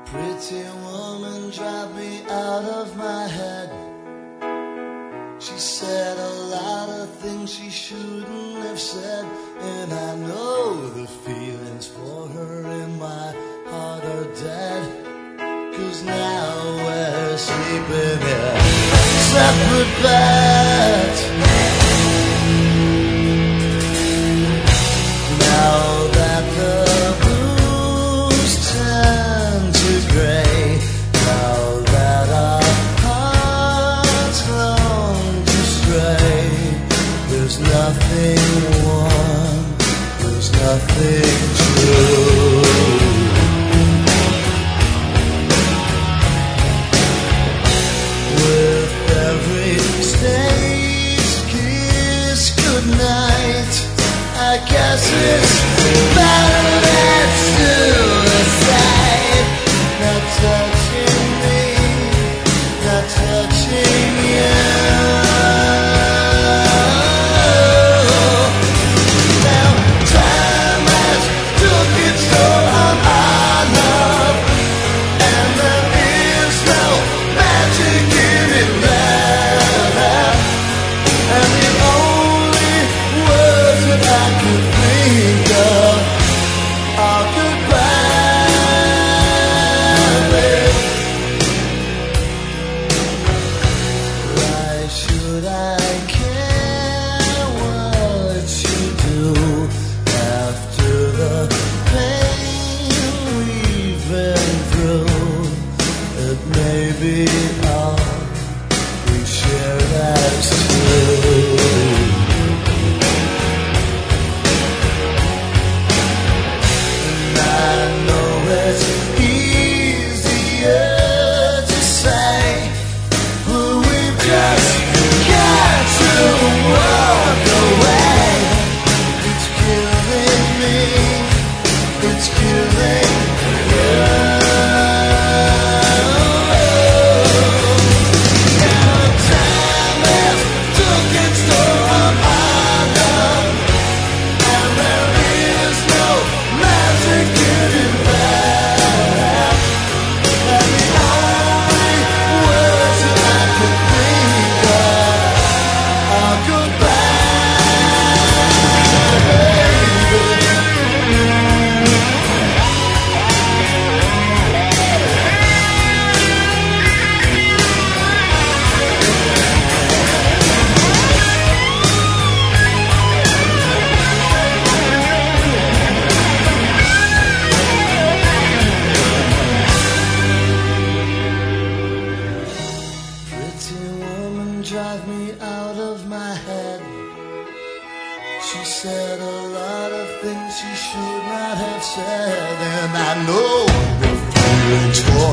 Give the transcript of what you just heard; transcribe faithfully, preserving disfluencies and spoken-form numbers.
Pretty woman, drive me out of my head. She said a lot of things she shouldn't have said, and I know the feelings for her in my heart are dead. 'Cause now we're sleeping in separate beds. Now that the blues turn to grey, now that our hearts long to stray, there's nothing warm, there's nothing true. With every stage kiss goodnight, I guess it's better than suicide. Not touching me, not touching you. Now time has took its toll on our love, and there is no magic in it left. And the only words that I could think of are goodbye, babe. Why should I care what you do after the pain we've been through? It may be all we share as two. I know it's easier to say, but we've just got to walk away. It's killing me, it's killing you. Now time has took its toll on our love, and there is no magic in it left. And the only words that I could think of are goodbye, baby. Pretty woman, drive me out of my head. She said a lot of things she should not have said, and I know the feelings for